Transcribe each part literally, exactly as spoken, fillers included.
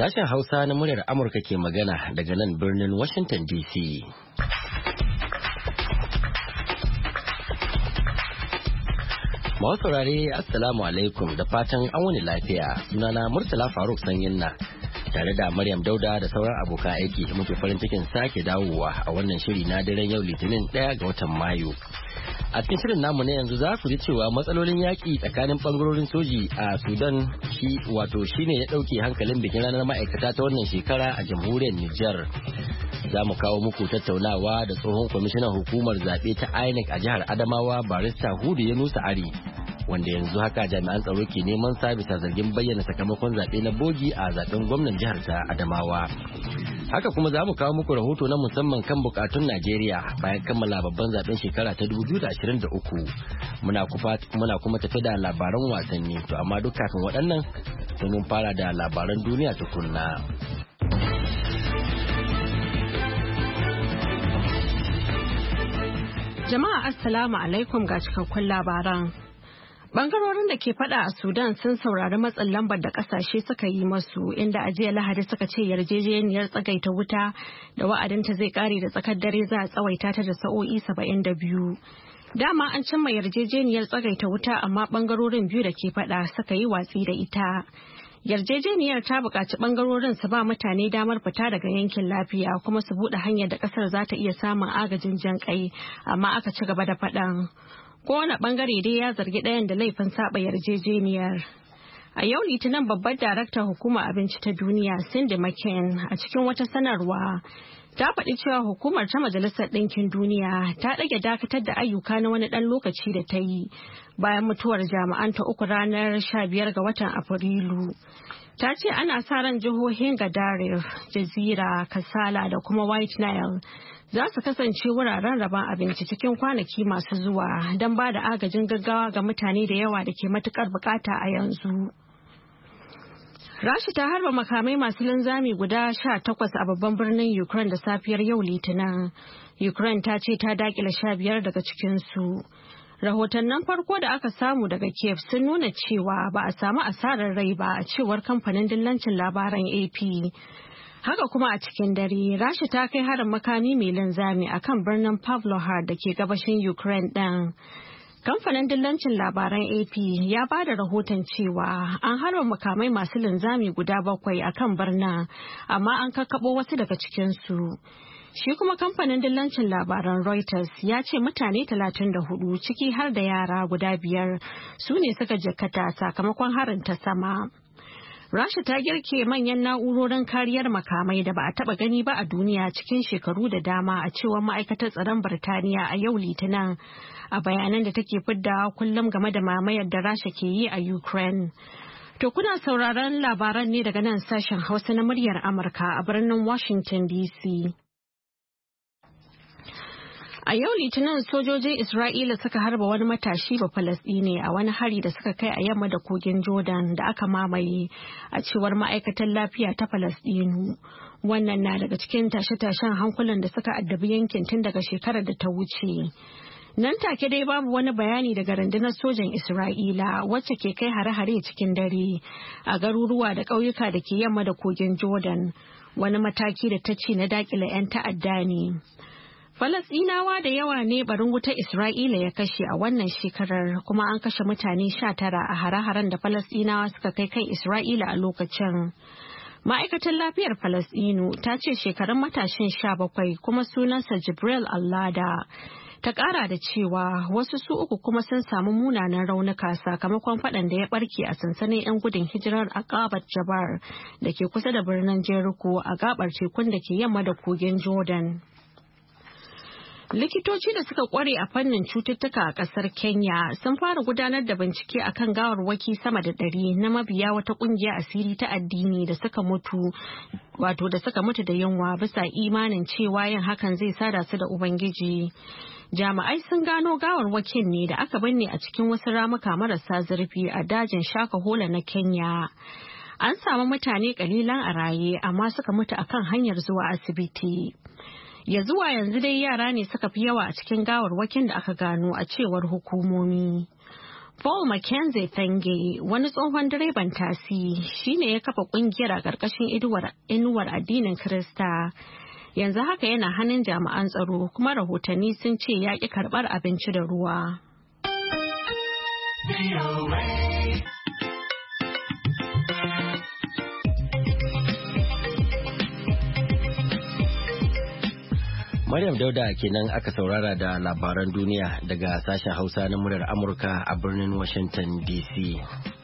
Sashen Hausa na muryar Amurka ke magana daga nan birnin Washington D C. Masu saurare Assalamu alaikum da fatan an wani lafiya. Sunana Murtala Faruk Sanyinna tare da Maryam Dauda da sauran abokan aiki muke farin cikin sake dawowa a wannan shiri na daren yau Litinin ɗaya ga watan Mayu. A cikin shirin namu na yanzu za ku ji cewa matsalolin yaƙi tsakanin ɓangarorin soji a Sudan shi wato shine ya ɗauke hankalin bikin ranar ma'aikata ta wannan shekara a jamhuriyar Nijar. Za mu kawo muku tattaunawa da tsohon kwamishinan hukumar zaɓe ta I N E C a jihar Adamawa Barista Hudu Yunusa Ari, wanda yanzu haka jami'an tsaro ke neman sa bisa zargin bayyana sakamakon zaɓe na bogi a zaɓen gwamnan jihar ta Adamawa. Haka kuma za mu kawo muku rahoto na musamman kan bukatun Najeriya bayan kammala babban zaben shekara ta dubu biyu da ashirin da uku. Muna kuma tafi da labaran wasanni, to amma duk kafin waɗannan sai mun fara da labaran duniya tukunna. Jama'a Assalamu alaikum ga cikakkun labaran. Bangarorin da ke fada a Sudan sun saurari matsin lambar da kasashe suka yi masu, inda a jiya Lahadi suka ce yarjejeniyar tsagaita wuta da wa'adinta zai kare da tsakar dare za a tsawaita ta da sa'o'i saba'in da biyu. Dama an cimma yarjejeniyar tsagaita wuta amma bangarorin biyu da ke fada suka yi watsi da ita. Yarjejeniyar ta buƙaci bangarorin su ba mutane damar fita daga yankin lafiya kuma su buɗe hanyar da ƙasar za ta iya samun agajin jan ƙai, amma aka ci gaba da faɗan. Kowane bangare dai ya zargi ɗayan da laifin saba yarjejeniyar. A yau Litinin babbar daraktar hukumar abinci ta duniya Cindy McCain a cikin wata sanarwa ta faɗi cewa hukumar ta Majalisar Ɗinkin Duniya ta ɗage dakatar da ayyuka na wani ɗan lokaci da ta yi bayan mutuwar jami'an ta uku ranar sha biyar ga watan Afrilu. Ta ce ana sa ran jihohin Gadaref, Jazira, Kasala da kuma White Nile za su kasance wuraren rabon abinci cikin kwanaki masu zuwa don ba da agajin gaggawa ga mutane da yawa da ke matukar bukata a yanzu. Rasha ta harba makamai masu linzami guda sha takwas a babban birnin Ukraine da safiyar yau Litinin. Ukraine ta ce ta dakile sha biyar daga cikinsu. Rahotannin farko da aka samu daga Kiev sun nuna cewa ba a samu asarar rai ba a cewar kamfanin dillancin labaran A P. Haka kuma a cikin dare, Rasha ta kai harin makami mai linzami a kan birnin Pavlohar da ke gabashin Ukraine ɗin. Kamfanin dillancin labaran A P ya ba da rahoton cewa an harba makamai masu linzami guda bakwai a kan birnin, amma an kakkaɓo wasu daga cikinsu. Shi kuma kamfanin dillancin labaran Reuters ya ce mutane talatin da hudu ciki har da yara guda biyar su ne suka jikkata sakamakon harin ta sama. Rasha ta girke manyan na'urorin kariyar makamai da ba a taba gani ba a duniya cikin shekaru da dama a cewar ma'aikatar tsaron Birtaniya a yau Litinin a bayanan da take fidda kullum game da mamayar da Rasha ke yi a Ukraine. To kuna sauraron labaran ne daga nan sashen Hausa na muryar Amurka a birnin Washington D C. A yau Litinin sojojin Isra'ila suka harba wani matashi ba Falasɗini a wani hari da suka kai a yamma da kogin Jordan da aka mamaye a cewar ma'aikatar lafiya ta Falasɗinu. Wannan na daga cikin tashe-tashen hankulan da suka addabi yankin tun daga shekarar da ta wuce. Nan take dai babu wani bayani daga rundunar sojan Isra'ila wacce ke kai hare-hare cikin dare a garuruwa da ƙauyuka da ke yamma da kogin Jordan, wani mataki da ta ce na dakile 'yan ta'adda ne. Falasɗinawa da yawa ne barin wutar Isra'ila ya kashe a wannan shekarar, kuma an kashe mutane sha tara a hare-haren da Falasɗinawa suka kai kan Isra'ila a lokacin. Ma'aikatar lafiyar Falasɗinu ta ce shekarun matashin sha bakwai kuma sunansa Jibril Allada. Ta ƙara da cewa wasu su uku kuma sun samu munanan raunuka sakamakon faɗan da ya ɓarke a sansanin 'yan gudun hijirar a Gabar Jabar da ke kusa da birnin Jericho a gabar tekun da ke yamma da kogin Jordan. Likitoci da suka kware a fannin cututtuka a kasar Kenya sun fara gudanar da bincike akan gawarwaki sama da ɗari na mabiya wata kungiya asiri ta addini da suka mutu wato da suka mutu da yunwa bisa imanin cewa yin hakan zai sada su da Ubangiji. Jami'ai sun gano gawarwakin ne da aka binne a cikin wasu ramuka marasa zurfi a dajin Shakahola na Kenya. An samu mutane kalilan a raye amma suka mutu akan hanyar zuwa asibiti. Ya zuwa yanzu dai yara ne suka fi yawa a cikin gawarwakin da aka gano a cewar hukumomi. Paul Mackenzie Thange, wani tsohon direban tasi, shine ya kafa kungiyar a ƙarƙashin inuwar addinin Kirista. Yanzu haka yana hannun jami'an tsaro kuma rahotanni sun ce ya ƙi karɓar abinci da ruwa. Maryam Dauda kenan aka saurara da labaran duniya daga sashen Hausa na muryar Amurka a birnin Washington D C.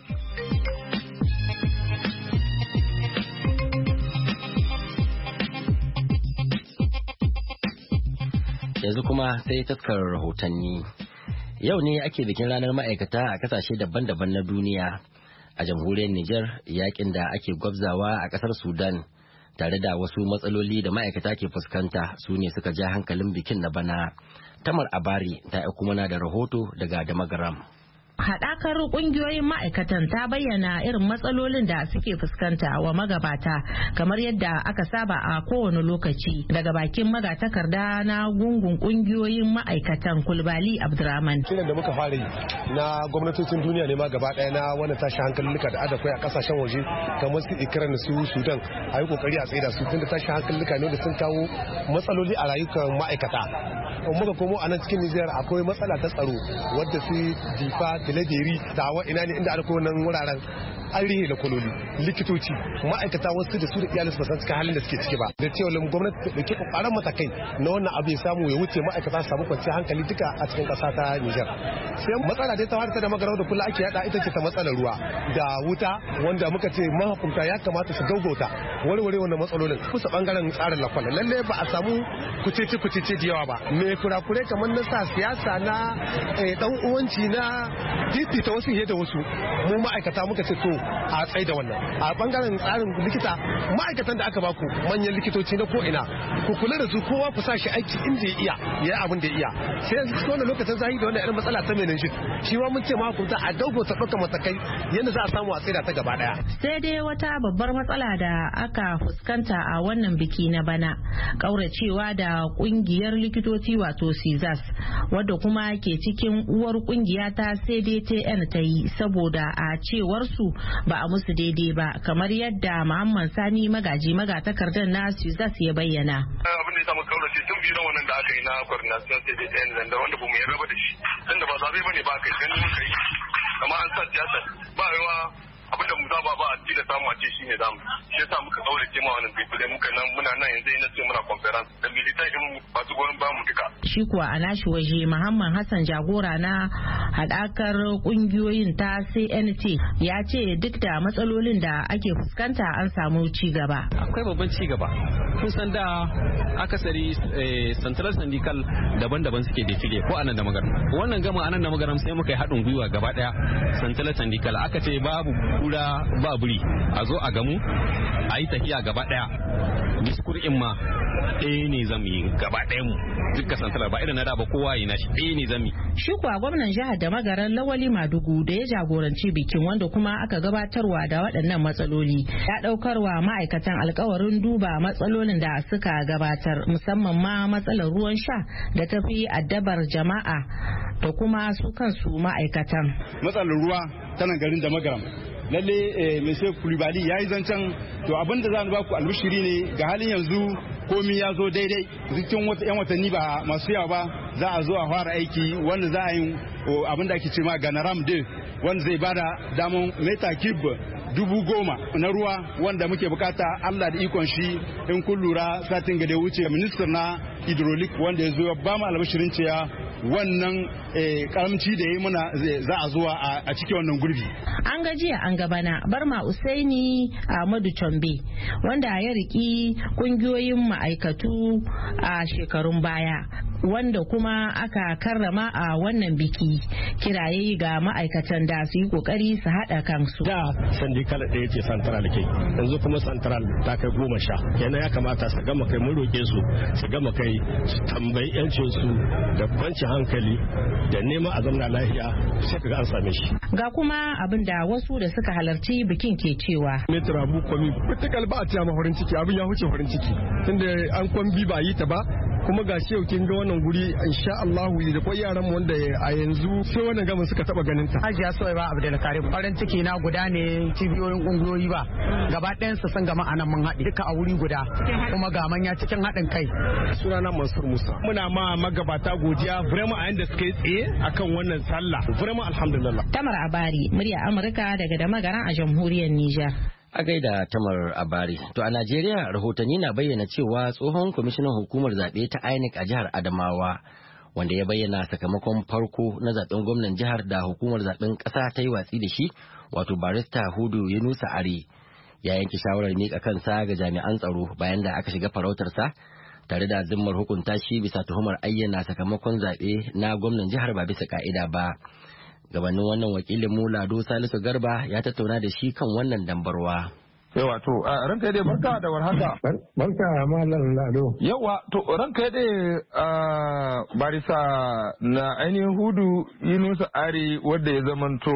Yanzu kuma sai taskar rahotanni. Yau ne ake bikin ranar ma'aikata a kasashe daban-daban na duniya. A jamhuriyar Nijar, yakin da ake gwabzawa a kasar Sudan tare da wasu matsaloli da ma'aikata ke fuskanta su ne suka ja hankalin bikin na bana. Tamar Abari ta aiko mana da rahoto daga Damagaram. Haɗakar ƙungiyoyin ma'aikatan ta bayyana irin matsalolin da suke fuskanta wa magabata kamar yadda aka saba a kowane lokaci daga bakin magatakarda na gungun ƙungiyoyin ma'aikatan Kulbali Abdurrahman. Kiran da muka fara yi na gwamnatocin duniya ne ma gaba ɗaya na wannan tashin hankalin da adakwai a kasashen waje kamar su Ukraine su Sudan a yi kokari a tsaida su tunda tashin hankalin ne da sun kawo matsaloli a rayukan ma'aikata. Kuma muka komo a nan cikin Nijar akwai matsala ta tsaro wadda su Difa Talabiri tawa ina ne inda akwai wannan wuraren an rihe da kololi likitoci ma'aikata wasu da su da iyalinsu ba san cikin halin da suke ciki ba da cewa gwamnati ta dauki kokarin matakai na wannan abu ya samu ya wuce ma'aikata su samu kwanciyar hankali duka a cikin kasa ta Nijar. Sai matsala dai ta harta da magarau da kula ake yada ita ce ta matsalar ruwa da wuta wanda muka ce mahukunta ya kamata su gaugauta warware wannan matsalolin kusa bangaren tsarin lakwal lalle ba a samu kucece kucece da yawa ba me kurakure kamar na sa siyasa na dan uwanci na titi ta wasu da wasu mu ma'aikata muka ce to a tsaye da wannan a bangaren tsarin likita ma'aikatan da aka baku manyan likitoci na ko ina ku kula da su kowa ku sa shi aiki inda ya iya ya abin da ya iya sai yanzu wannan lokacin zahi da wannan irin matsala ta menin shi shi ma mun ce ma ku ta a dauko ta dauka matakai yanda za a samu a tsaida ta gaba daya. Sai dai wata babbar matsala da aka fuskanta a wannan biki na bana kauracewa da kungiyar likitoci wato Sizas wadda kuma ke cikin uwar kungiya ta C D T N ta yi saboda a cewar su ba a musu daidai ba kamar yadda Muhammad Sani magaji magatakardar na Sizas ya bayyana. Abin da ya samu kaurace tun biyu wannan da aka yi na coordination C D T N da wanda ba mu yarda ba da shi tunda ba zabe bane ba kai ganin muka yi amma an sa siyasa ba yawa abinda mu zaba ba a tila samu a ce shine zamu shi yasa muka kaurace ma wannan people muka nan muna nan yanzu ina ce muna conference da militai din ba su goyon ba mu duka. Shi kuwa a nashi waje Muhammad Hassan jagora na hadakar kungiyoyin ta C N T ya ce duk da matsalolin da ake fuskanta an samu ci gaba. Akwai babban ci gaba. Kun san da akasari central syndical daban-daban suke defile ko anan da magaram. Wannan gama anan da magaram sai muka yi haɗin gwiwa gaba ɗaya central syndical aka ce babu kura ba buri a zo a gamu a yi tafiya gaba ɗaya. Diskur'in ma ɗaya ne zamu yi gaba ɗaya mu duka santarar ba irin na da ba kowa yi nashi ɗaya ne zami. Shi kuwa gwamnan jihar da magaran Lawali Madugu da ya jagoranci bikin wanda kuma aka gabatarwa da waɗannan matsaloli ya ɗaukarwa ma'aikatan alkawarin duba matsalolin da suka gabatar musamman ma matsalar ruwan sha da tafi addabar jama'a da kuma su kansu ma'aikatan. Matsalar ruwa tana garin da magaram. Lalle Monsieur Kulibali ya yi zancen to abin da za ni baku albishiri ne ga halin yanzu komi ya zo daidai cikin wata yan watanni ba masu yawa ba za a zo a fara aiki wanda za a yi abin da ake ce ma ganaram de wanda zai bada damar meta kib dubu goma na ruwa wanda muke bukata Allah da ikon shi in kun lura satin ga da wuce minister na hydraulic wanda ya zo ya ba mu albishirin cewa wannan karamci da ya yi muna za a zuwa a cikin wannan gurbi. An gajiya an gabana Barma Usaini Ahmadu Chombe wanda ya riki kungiyoyin ma'aikatu a shekarun baya wanda kuma aka karrama a wannan biki kiraye ga ma'aikatan da su yi kokari su haɗa kansu. Da sandikal ɗaya ce central ke yanzu kuma central ta kai goma sha kenan ya kamata su gama kai mun roƙe su su gama kai su tambayi yancin su da kwanci hankali da neman a zamna lafiya sai kaga an same shi. Ga kuma abin da wasu da suka halarci bikin ke cewa. Metra bu komi fitikal ba a tiya ma farin ciki abin ya huce farin ciki tunda an kwambi ba yi ta ba kuma ga shi yau kin ga wannan guri insha Allah da kwai yaran mu wanda a yanzu sai wannan gamin suka taba ganin ta. Hajiya Soyaba Abdul Karim farin ciki na guda ne cibiyoyin kungiyoyi ba gaba ɗayan su sun gama anan mun haɗi duka a wuri guda kuma ga manya cikin haɗin kai. Sunana Mansur Musa. Muna ma magabata godiya vraiment a yanda suka yi tsaye akan wannan sallah. Vraiment alhamdulillah. Tamar Abari, murya Amurka daga Damagaran a jamhuriyar Nijar. A gaida Tamar Abari. To a Najeriya rahotanni na bayyana cewa tsohon kwamishinan hukumar zaɓe ta I N E C a jihar Adamawa wanda ya bayyana sakamakon farko na zaɓen gwamnan jihar da hukumar zaɓen ƙasa ta yi watsi da shi wato barista Hudu Yunusa Ari ya yanke shawarar miƙa kansa ga jami'an tsaro bayan da aka shiga farautarsa tare da zimmar hukunta shi bisa tuhumar ayyana sakamakon zaɓe na gwamnan jihar ba bisa ka'ida ba. Gabanin wannan wakilin mu Lado Salisu Garba ya tattauna da shi kan wannan dambarwa. Yawa to ranka dai barka da warhaka. Barka Malam Lado. Yawa to ranka dai barisa na ainihin Hudu Yunusa Ari wanda ya zamanto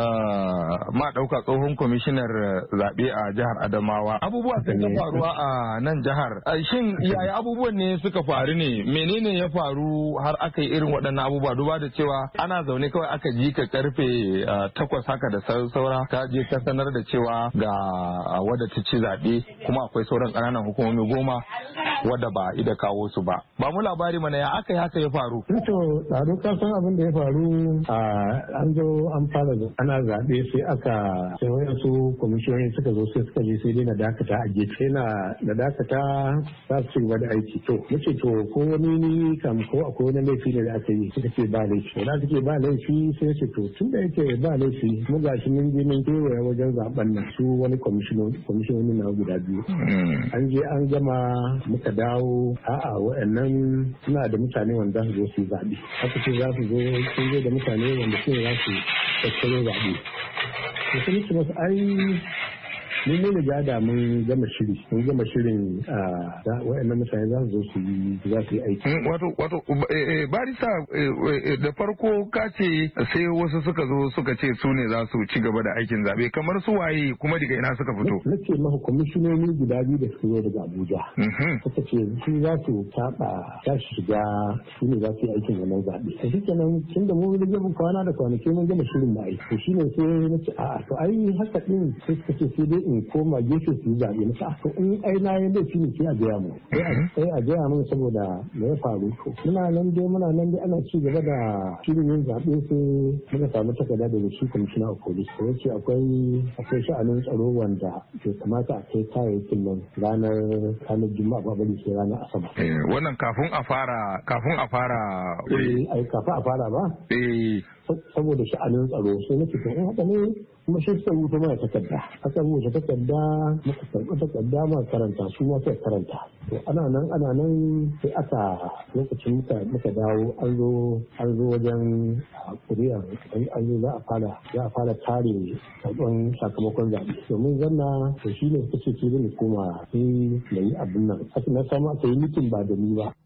ma dauka tsohon kwamishinar zabe a jihar Adamawa. Abubuwa sun ta faruwa a nan jihar. Shin yaya abubuwan ne suka faru ne? Menene ya faru har aka yi irin waɗannan abubuwa duba da cewa ana zaune kawai aka ji ka karfe takwas haka da saura ka je ka sanar da cewa ga wadda ta ci zaɓe kuma akwai sauran ƙananan hukumomi goma wadda ba ida kawo su ba. Ba mu labari mana ya aka yi haka ya faru. To tsaro ka san abin da ya faru a an zo an fara ana zaɓe sai aka sai wayansu kwamishiyoyi suka zo sai suka je sai dai na dakata a gefe na na dakata za su ci gaba da aiki. To nace to ko wani ni kam ko akwai wani laifi ne da aka yi suka ce ba laifi. Da suke ba laifi sai ce to tun da yake ba laifi mu gashi mun je mun kewaye wajen zaben nan su wani kwamishinoni kwamishinoni na guda biyu. An je an gama muka dawo a'a wa'annan suna da mutane wanda za su zo su yi zaɓe. Haka ce za su zo sun zo da mutane wanda su za su tattaro zaɓe. To sun ce masu ai mun mun riga da mun gama shiri mun gama shirin wa'annan mutane za su zo su yi za su yi aiki. Wato wato barista da farko ka ce sai wasu suka zo suka ce su ne za su ci gaba da aikin zaɓe kamar su waye kuma daga ina suka fito. Na ce maka kwamishinoni guda biyu da suka zo daga Abuja. Suka ce su za su taɓa za su shiga su ne za su yi aikin wannan zaɓe. To shi kenan tun da mun riga mun kwana da kwanaki mun gama shirin da aiki. To shi ne sai na ce a'a to ai haka ɗin sai suka ce sai dai in koma gefe su yi zaɓe na sa to in ai na yi laifi ne sai a gaya mu sai a gaya mun saboda me ya faru to muna nan dai muna nan dai ana ci gaba da shirin yin zaɓe sai muka samu takarda daga shi kwamishina of police ko yace akwai akwai sha'anin tsaro wanda ke kamata a kai kayayyakin nan ranar ranar juma'a ba bari sai ranar asabar. Wannan kafin a fara kafin a fara. Eh ai kafin a fara ba. Eh. Saboda sha'anin tsaro sai nake to in haka ne kuma shi suka rubuta mana takarda aka rubuta takarda muka karɓi takarda ma karanta su ma sai karanta to ana nan ana nan sai aka lokacin muka muka dawo an zo an zo wajen kuriya an zo za a fara za a fara tare karɓan sakamakon zaɓe domin zanna to shi ne suka ce ce zai koma sai na yi abin nan na samu aka yi mitin ba da ni ba.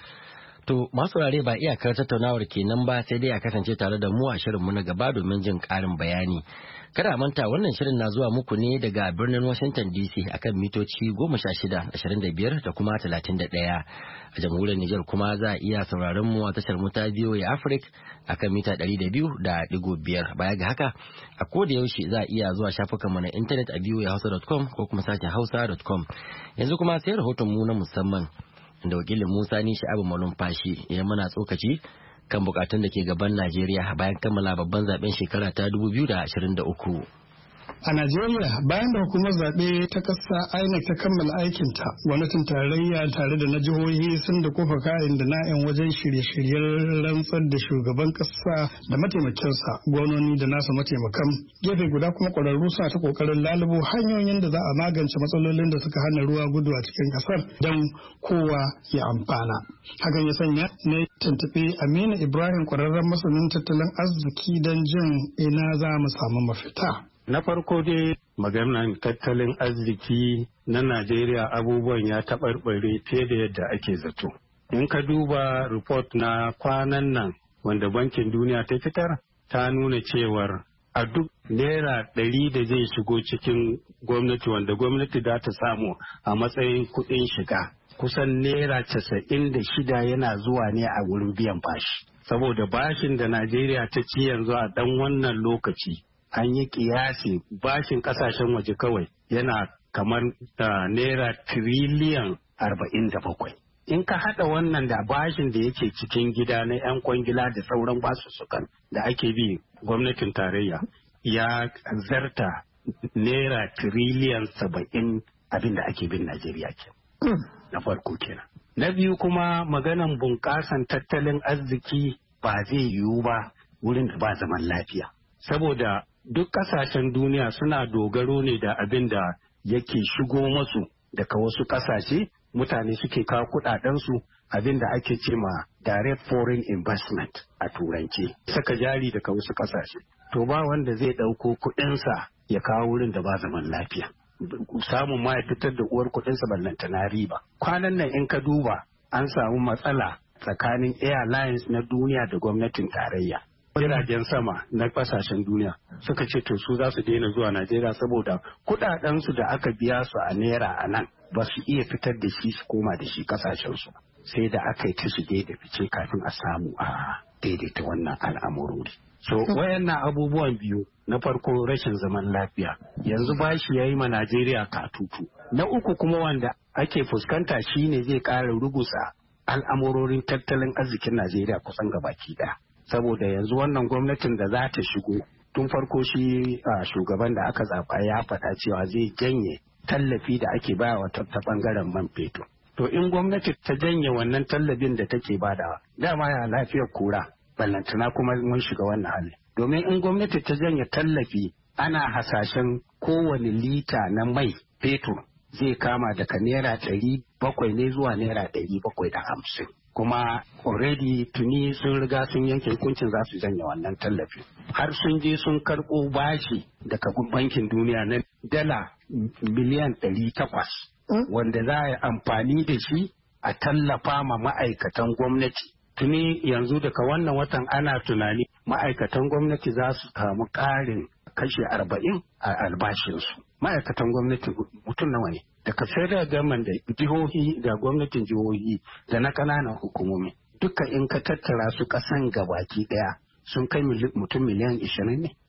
To masu rare ba iyakar tattaunawar kenan ba sai dai a kasance tare da mu a shirinmu na gaba domin jin ƙarin bayani. Kada manta wannan shirin na zuwa muku ne daga birnin Washington D C akan mitoci goma sha shida, ashirin da biyar da kuma talatin da ɗaya. A jamhuriyar Nijar kuma za a iya sauraron mu a tashar mu ta V O A Africa akan mita ɗari da biyu da ɗigo biyar. Baya ga haka a koda yaushe za a iya zuwa shafukanmu na intanet a v o a hausa dot com ko kuma sashen hausa dot com. Yanzu kuma sai rahoton mu na musamman. Da wakilin Musa ni Sha'abu Malumfashi ya mana tsokaci kan bukatun da ke gaban Najeriya bayan kammala babban zaben shekara ta dubu biyu da ashirin da uku. A Najeriya bayan da hukumar zaɓe ta ƙasa I N E C ta kammala aikinta, gwamnatin tarayya tare da na jihohi sun da kofa kayan da na'in wajen shirye-shiryen rantsar da shugaban ƙasa da mataimakinsa, gwamnoni da nasa mataimakan. Gefe guda kuma ƙwararru suna ta ƙoƙarin lalubo hanyoyin da za a magance matsalolin da suka hana ruwa gudu a cikin ƙasar don kowa ya amfana. Hakan ya sanya na tuntuɓi Aminu Ibrahim ƙwararren masanin tattalin arziki don jin ina za mu samu mafita. Na farko dai maganar tattalin arziki na Najeriya abubuwan ya taɓarɓare fiye da yadda ake zato. In ka duba report na kwanan nan wanda Bankin Duniya ta fitar, ta nuna cewar a duk naira ɗari da zai shigo cikin gwamnati wanda gwamnati za ta samu a matsayin kuɗin shiga. kusan naira casa'in da shida yana zuwa ne a wurin biyan bashi. Saboda bashin da Najeriya ta ci yanzu a ɗan wannan lokaci an yi kiyasi bashin ƙasashen waje kawai yana kamar da naira tiriliyan arba'in da bakwai. In ka haɗa wannan da bashin da yake cikin gida na 'yan kwangila da sauran basussukan da ake bi gwamnatin tarayya ya zarta naira tiriliyan saba'in abin da ake bin Najeriya ke. Na farko kenan. Na biyu kuma maganan bunƙasan tattalin arziki ba zai yiwu ba wurin da ba zaman lafiya. Saboda duk ƙasashen duniya suna dogaro ne da abin da yake shigo masu daga wasu ƙasashe, mutane suke kawo kuɗaɗensu, abin da ake ce ma direct foreign investment a turance, saka jari daga wasu ƙasashe. To ba wanda zai ɗauko kuɗinsa ya kawo wurin da ba zaman lafiya. Samun ma ya fitar da uwar kuɗinsa ballanta na riba. Kwanan nan in ka duba an samu matsala tsakanin airlines na duniya da gwamnatin tarayya. Jiragen sama na kasashen duniya suka ce to su za su daina zuwa Najeriya saboda kuɗaɗensu da aka biya su a naira a nan ba su iya fitar da shi su koma da shi kasashensu. Sai da aka yi ta shige da fice kafin a samu a daidaita wannan al'amurori. So wayannan abubuwan biyu, na farko rashin zaman lafiya, yanzu bashi ya yi ma Najeriya katutu. Na uku kuma wanda ake fuskanta shine zai ƙara rugusa al'amurorin tattalin arzikin Najeriya kusan gabaki ɗaya. Saboda yanzu wannan gwamnatin da za ta shigo tun farko shi shugaban da aka zaɓa ya faɗa cewa zai janye tallafi da ake bayawa ta ɓangaren man fetur. To in gwamnati ta janye wannan tallafin da take badawa, dama ya lafiyar kura. Ballantana kuma mun shiga wannan hali. Domin in gwamnati ta janye tallafi ana hasashen kowane lita na mai fetur zai kama daga naira ɗari bakwai ne zuwa naira ɗari bakwai da hamsin. Kuma already tuni sun riga sun yanke hukuncin za su janye wannan tallafi. Har sun je sun karɓo bashi daga bankin duniya na dala miliyan ɗari takwas. Wanda za a yi amfani da shi a tallafa ma ma'aikatan gwamnati. Tuni yanzu daga wannan watan ana tunani ma'aikatan gwamnati za su samu ƙarin kashe arba'in a albashinsu. Ma'aikatan gwamnati mutum nawa ne? Daga federal government da jihohi da gwamnatin jihohi da na ƙananan hukumomi. Duka in ka tattara su ƙasan gabaki ɗaya sun kai mutum miliyan ishirin ne?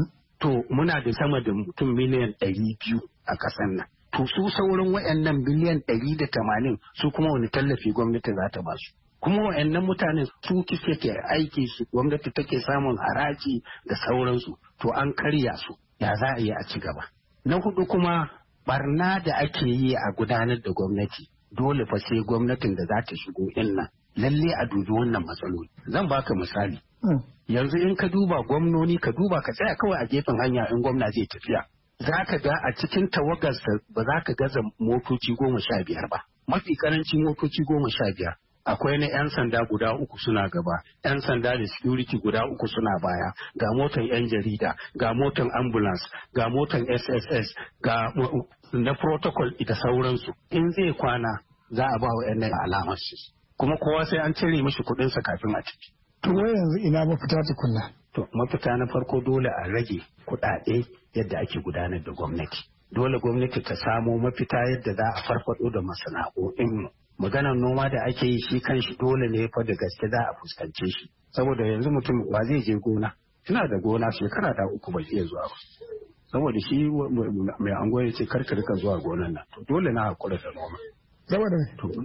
To muna da sama da mutum miliyan ɗari biyu a ƙasan nan. To su sauran waɗannan biliyan ɗari da tamanin su kuma wani tallafi gwamnati za ta ba su. Kuma wa'annan mutane su ke aiki su gwamnati take samun haraji da sauransu to an karya su ya za a yi a ci gaba. Na hudu kuma barna da ake yi a gudanar da gwamnati dole fa sai gwamnatin da za ta shigo inna lalle a dubi wannan matsaloli. Zan baka misali. Yanzu in ka duba gwamnoni ka duba ka tsaya kawai a gefen hanya in gwamna zai tafiya. Za ka ga a cikin tawagarsa ba za ka gaza motoci goma sha biyar ba. Mafi karancin motoci goma sha biyar. Akwai na 'yan sanda guda uku suna gaba, 'yan sanda da security guda uku suna baya, ga motan 'yan jarida, ga motan ambulance, ga motan S S S, ga na protocol da sauransu. In zai kwana za a ba wa 'yan alamar shi. Kuma kowa sai an cire mishi kuɗinsa kafin a ciki. To yanzu ina mafita tukunna? To mafita na farko dole a rage kuɗaɗe yadda ake gudanar da gwamnati. Dole gwamnati ta samo mafita yadda za a farfaɗo da masana'o'in. Maganar noma da ake yi shi kanshi dole ne fa da gaske za a fuskance shi. Saboda yanzu mutum ba zai je gona. Ina da gona shekara da uku bai iya zuwa ba. Saboda shi mai ango ya ce karka rika zuwa gonan nan. To dole na hakura da noma. Saboda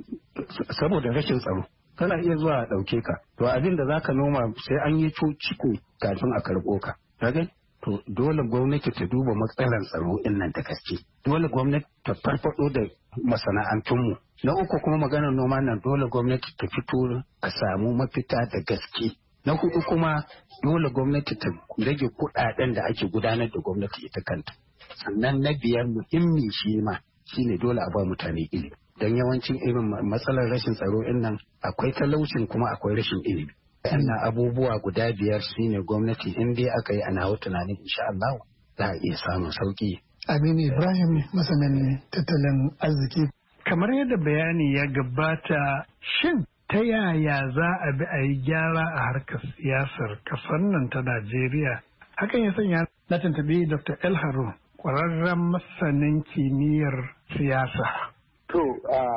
Saboda rashin tsaro. Kana iya zuwa a ɗauke ka. To abin da zaka noma sai an yi ciko kafin a karɓo ka. Kaga? To dole gwamnati ta duba matsalar tsaro in nan da gaske. Dole gwamnati ta farfado da masana'antunmu. Na uku kuma maganar noma nan dole gwamnati ta fito a samu mafita da gaske. Na hudu kuma dole gwamnati ta rage kuɗaɗen da ake gudanar da gwamnati ita kanta. Sannan na biyar muhimmi shi ma shine dole a ba mutane ilimi. Don yawancin irin matsalar rashin tsaro in nan akwai talaucin kuma akwai rashin ilimi. Yana abubuwa guda biyar su ne gwamnati in dai aka yi ana tunanin insha Allah za a iya samun sauki. Aminu Ibrahim masanin tattalin arziki. Kamar yadda bayani ya gabata, shin ta yaya za a bi a yi gyara a harkar siyasar kasar nan ta Najeriya? Hakan ya sanya na tuntubi Doctor El Harun, ƙwararren masanin kimiyyar siyasa. To,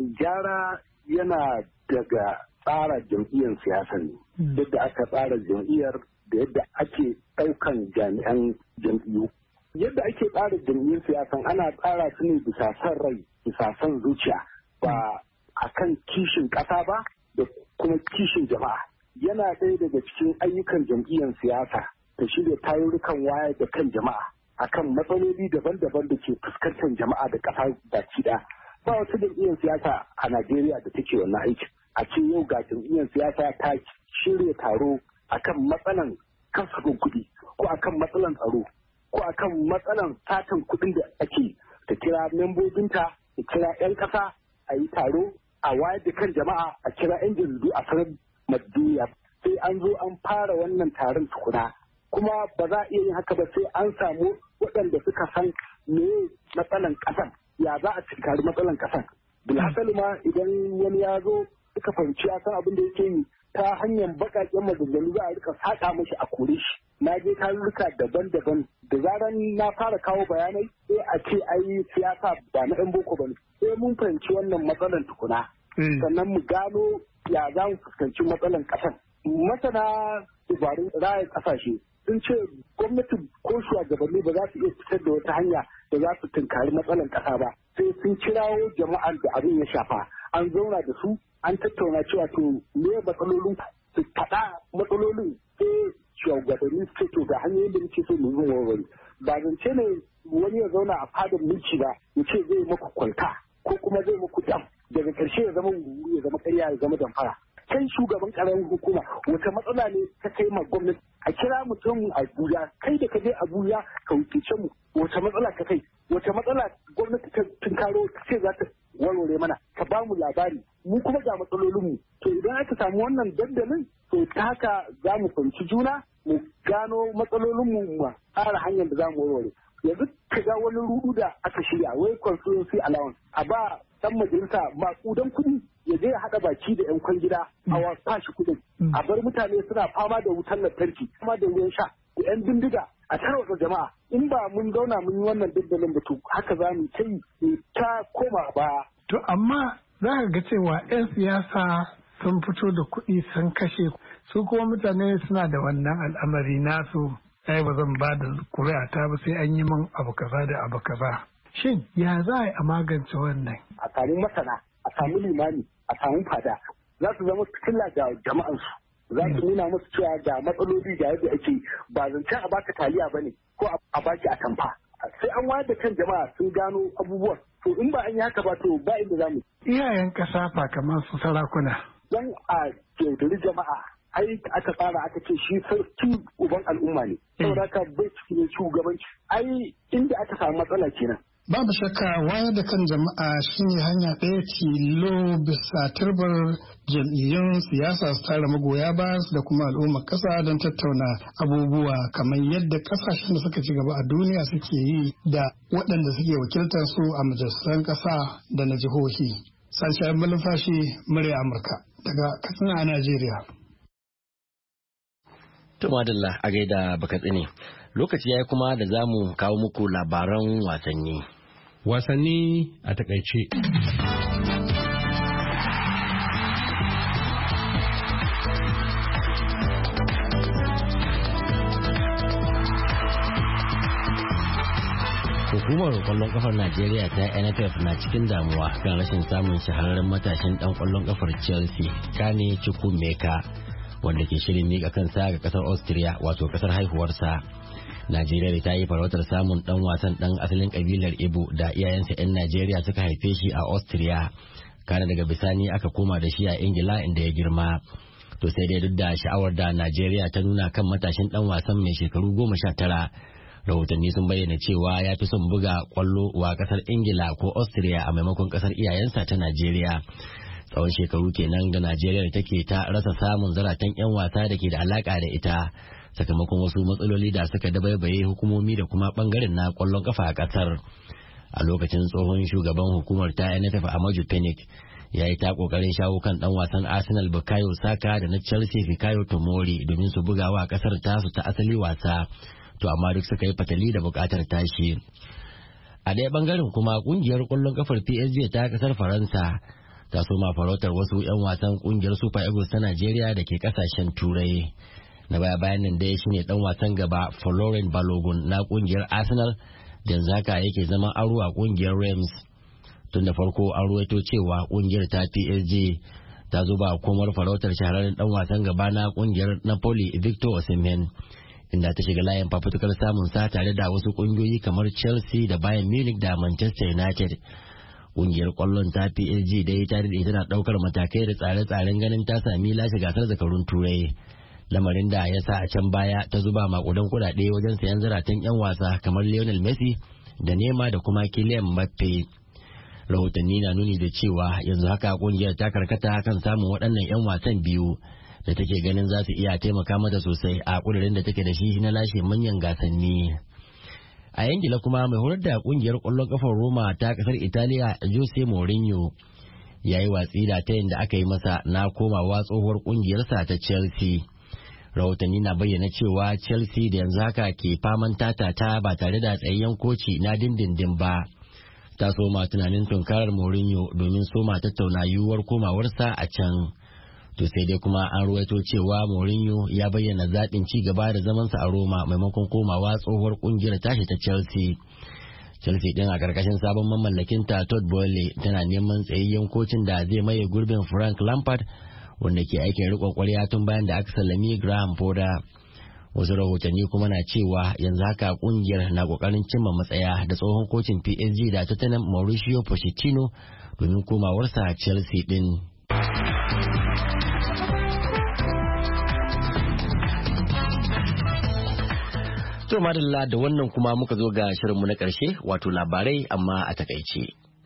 gyara yana daga tsara jam'iyyar siyasa ne, yadda aka tsara jam'iyyar da yadda ake ɗaukan jami'an jam'iyyu. Yadda ake tsara jam'iyyar siyasan ana tsara su ne bisa son rai, bisa son zuciya, ba a kan kishin ƙasa ba da kuma kishin jama'a. Yana ɗaya daga cikin ayyukan jam'iyyar siyasa ta shirya tarurrukan wayar da kan jama'a akan matsaloli daban-daban da ke fuskantar jama'a da ƙasa baki ɗaya. Ba wata jam'iyyar siyasa a Najeriya da take wannan aikin. A ce yau ga jam'iyyar siyasa ta shirya taro akan matsalan kasafin kuɗi ko akan matsalan tsaro ko akan matsalan satan kuɗin da ake, ta kira membobinta, ta kira 'yan ƙasa a yi taro a wayar da kan jama'a, a kira 'yan jaridu a sanar duniya. Sai an zo an fara wannan taron tukuna, kuma ba za a iya yin haka ba sai an samu waɗanda suka san me matsalan ƙasan, ya za a cinkari matsalan ƙasan. Bilhassali ma idan wani ya zo suka fahimci ya san abin da yake yi, ta hanyar baƙaƙen maganganu za a rika saƙa mashi a kore shi. Na je tarurruka daban-daban, da zaran na fara kawo bayanai sai a ce ai siyasa ba na 'yan boko ba ne. Sai mun fahimci wannan matsalan tukuna, sannan mu gano ya za mu fuskanci matsalan ƙasan. Masana dabarun raya ƙasashe sun ce gwamnati ko shugabanni ba za su iya fitar da wata hanya da za su tunkari matsalan ƙasa ba, sai sun kirawo jama'ar da abin ya shafa, an zauna da su, an tattauna cewa to me matsalolin su faɗa matsalolin, sai shugabanni su ce to ga hanyoyin da muke so mu yi warware. Ba zance ne wani ya zauna a fadar mulki ba ya ce zai maku kwalta ko kuma zai maku dam, daga ƙarshe ya zama ya zama ƙarya ya zama damfara. Kai shugaban ƙaramin hukuma wata matsala ne ta kai ma gwamnati, a kira mutum a Abuja, kai da ka je Abuja ka wuce mu, wata matsala ka kai, wata matsala gwamnati ta tunkaro ta ce za ta warware mana, ka ba mu labari, mu kuma ga matsalolinmu. To idan aka samu wannan dandalin, to ta haka za mu fahimci juna, mu gano matsalolinmu mu tsara hanyar da za mu warware. Yanzu ka ga wani rudu da aka shirya, wai constituency allowance, a ba dan majalisa maƙudan kuɗi ya je ya haɗa baki da 'yan kwangida a wasa shi kuɗin, a bar mutane suna fama da wutar lantarki, fama da ruwan sha, da 'yan bindiga a tarwatsa jama'a. In ba mun zauna mun yi wannan dandalin ba to haka za mu ta yi ta koma baya. To amma za ka ga cewa 'yan siyasa sun fito da kuɗi sun kashe, su kuma mutane suna da wannan al'amari nasu, ai ba zan ba da kuri'ata ba sai an yi min abu kaza da abu kaza. Shin ya za a yi a magance wannan? A samu masana, a samu limani, a samu fada, za su zama fitila ga jama'ansu, za su nuna musu cewa ga matsaloli da yadda ake, ba zancen a baka taliya ba ne ko a baki a tamfa. Sai an wayar da kan jama'a sun gano abubuwan. To in ba an yi haka ba to ba inda za mu. Iyayen ƙasa fa kamar su sarakuna. Don a yaudari jama'a, ai aka tsara aka ce shi sarki uban al'umma ne. Saboda haka bai cikin shugabanci. Ai inda aka samu matsala kenan. Babu shakka wayar da kan jama'a shine hanya ɗaya tilo bisa turbar jam'iyyun siyasa su tara magoya ba da kuma al'ummar ƙasa don tattauna abubuwa kamar yadda ƙasashen da suka ci gaba a duniya suke yi da waɗanda suke wakiltar su a majalisar ƙasa da na jihohi. Sashen Malumfashi, murya Amurka daga Katsina a Najeriya. Tumadalla a gaida baka tsine. Lokaci ya yi kuma da za mu kawo muku labaran wasanni. Wasanni a takaice. Hukumar kwallon kafar Najeriya ta N F F na cikin damuwa kan rashin samun shahararren matashin dan kwallon kafar Chelsea, Kane Chukwuemeka, wanda ke shirin miƙa kansa ga kasar Austria wato kasar haihuwarsa. Najeriya ta yi farautar samun dan wasan dan asalin kabilar Igbo da iyayensa 'yan Najeriya suka haife shi a Austria. Kana daga bisani aka koma da shi a Ingila inda ya girma. To sai dai duk da sha'awar da Najeriya ta nuna kan matashin dan wasan mai shekaru goma sha tara, rahotanni sun bayyana cewa ya fi son buga kwallo wa kasar Ingila ko Austria a maimakon kasar iyayensa ta Najeriya. Tsawon shekaru kenan da Najeriya take ta rasa samun zaratan 'yan wasa da ke da alaka da ita, sakamakon wasu matsaloli da suka dabaibaye hukumomi da kuma bangaren na kwallon kafa a kasar. A lokacin tsohon shugaban hukumar ta N F F Amaju Pinnick ya yi ta kokarin shawo kan dan wasan Arsenal Bukayo Saka da na Chelsea Fikayo Tomori domin su buga wa kasar tasu ta asali wasa, to amma duk suka yi fatali da bukatar tashi. A ɗaya bangaren kuma kungiyar kwallon kafar P S G ta kasar Faransa ta soma farautar wasu 'yan wasan kungiyar Super Eagles ta Najeriya da ke kasashen Turai. Na baya bayan nan dai shine dan wasan gaba Florent Balogun na kungiyar Arsenal da yanzu haka yake zama aro a kungiyar Reims. Tun da farko an ruwaito cewa kungiyar ta P S G ta zuba komar farautar shahararren dan wasan gaba na kungiyar Napoli Victor Osimhen, inda ta shiga layin fafutukar samun sa tare da wasu kungiyoyi kamar Chelsea da Bayern Munich da Manchester United. Kungiyar kwallon ta P S G dai ta daɗe tana ɗaukar matakai da tsare-tsaren ganin ta sami lashe gasar zakarun Turai, lamarin da ya sa a can baya ta zuba makudan kuɗaɗe wajen sayan zaratan 'yan wasa kamar Lionel Messi da Neymar da kuma Kylian Mbappe. Rahotanni na nuni da cewa yanzu haka kungiyar ta karkata kan samun waɗannan 'yan wasan biyu da take ganin za su iya taimaka mata sosai a ƙudurin da take da shi na lashe manyan gasanni. A Ingila kuma mai horar da kungiyar ƙwallon ƙafar Roma ta ƙasar Italiya Jose Mourinho ya yi watsi da tayin da aka yi masa na komawa tsohuwar kungiyarsa ta Chelsea. Rahotanni na bayyana cewa Chelsea da yanzu haka ke faman tatata ba tare da tsayayyen koci na dindindin ba. Ta soma tunanin tunkarar Mourinho domin soma tattauna yiwuwar komawarsa a can. To sai dai kuma an ruwaito cewa Mourinho ya bayyana zaɓin ci gaba da zamansa a Roma maimakon komawa tsohuwar ƙungiyar tashi ta Chelsea. Chelsea din a ƙarƙashin sabon mamallakin ta Todd Boehly tana neman tsayayyen kocin da zai maye gurbin Frank Lampard wanda ke aikin riƙon ƙwarya tun bayan da aka sallami Graham Potter. Wasu rahotanni kuma na cewa yanzu haka ƙungiyar na ƙoƙarin cimma matsaya da tsohon kocin P S G da Tottenham Mauricio Pochettino domin komawarsa Chelsea din. To madalla da wannan kuma muka zo ga shirinmu na ƙarshe wato labarai amma a takaice.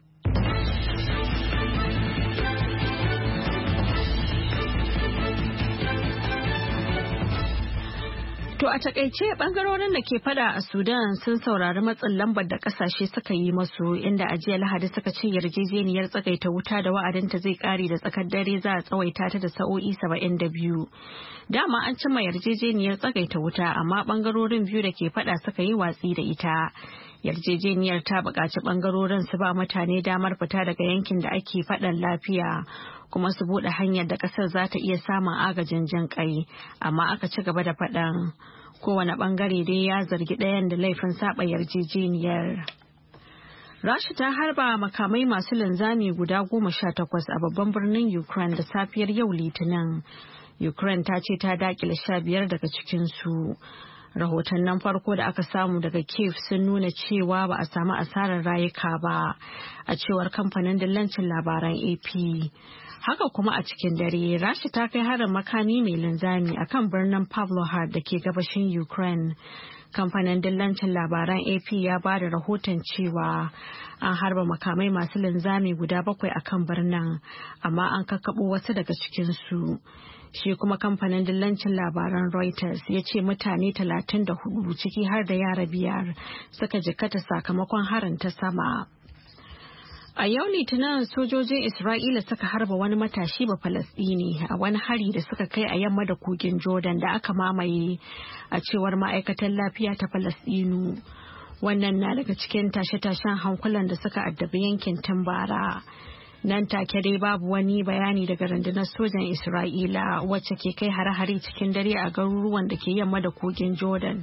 To a takaice bangarorin da ke fada a Sudan sun saurari matsin lambar da kasashe suka yi masu inda a jiya Lahadi suka ce yarjejeniyar tsagaita wuta da wa'adinta zai kare da tsakar dare za a tsawaita ta da sa'o'i saba'in da biyu. Dama an cimma yarjejeniyar tsagaita wuta amma bangarorin biyu da ke fada suka yi watsi da ita. Yarjejeniyar ta buƙaci bangarorin su ba mutane damar fita daga yankin da ake faɗan lafiya kuma su buɗe hanyar da ƙasar za ta iya samun agajin jin ƙai, amma aka ci gaba da faɗan. Kowane bangare dai ya zargi ɗayan da laifin saba yarjejeniyar. Rasha ta harba makamai masu linzami guda goma sha takwas a babban birnin Ukraine da safiyar yau Litinin. Ukraine ta ce ta dakile sha biyar daga cikinsu. Rahotannin farko da aka samu daga Kiev sun nuna cewa ba a samu asarar rayuka ba, a cewar kamfanin dillancin labaran A P. Haka kuma a cikin dare, Rasha ta kai harin makami mai linzami a kan birnin Pavlohar da ke gabashin Ukraine. Kamfanin dillancin labaran A P ya ba da rahoton cewa an harba makamai masu linzami guda bakwai a kan birnin, amma an kakkaɓo wasu daga cikinsu. Shi kuma kamfanin dillancin labaran Reuters ya ce mutane talatin da hudu ciki har da yara biyar suka jikkata sakamakon harin ta sama. A yau Litinin sojojin Isra'ila suka harba wani matashi ba Falasɗini a wani hari da suka kai a yamma da kogin Jordan da aka mamaye, a cewar ma'aikatan lafiya ta Falasɗinu. Wannan na daga cikin tashe-tashen hankulan da suka addabi yankin tun bara. Nan take dai babu wani bayani daga rundunar sojan Isra'ila wacce ke kai hare-hare cikin dare a garuruwan da ke yamma da kogin Jordan.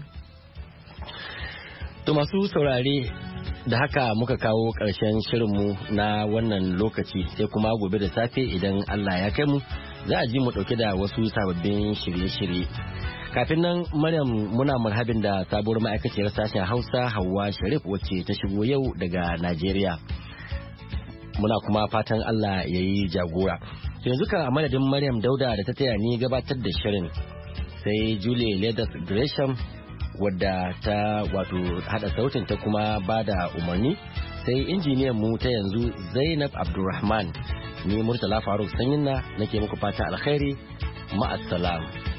To masu saurare da haka muka kawo ƙarshen shirinmu na wannan lokaci, sai kuma gobe da safe idan Allah ya kai mu za a ji mu ɗauke da wasu sababbin shirye-shirye. Kafin nan Maryam muna marhabin da sabuwar ma'aikaciyar sashen Hausa Hauwa Sharif wacce ta shigo yau daga Najeriya. Muna kuma fatan Allah ya yi jagora. Yanzu kan a madadin Maryam Dauda da ta taya ni gabatar da shirin, sai Julie Leathers Gresham wadda ta wato hada sautin ta kuma ba da umarni, sai injiniyan mu ta yanzu Zainab Abdulrahman. Ni Murtala Faruk Sanyinna nake muku fata alkhairi, ma'assalam.